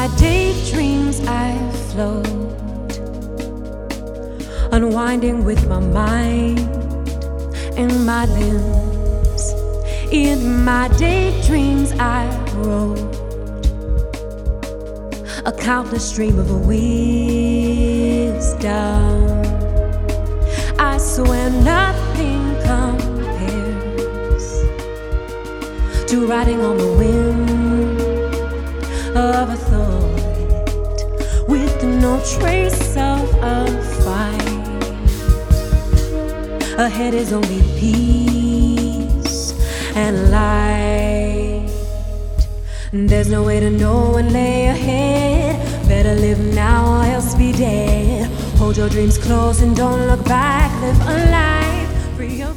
my daydreams I float, unwinding with my mind and my limbs. In my daydreams I wrote a countless stream of wisdom. I swear nothing compares to riding on the wind of a thought with no trace of a fight. Ahead is only peace and light. There's no way to know what lay ahead. Better live now or else be dead. Hold your dreams close and don't look back. Live a life free of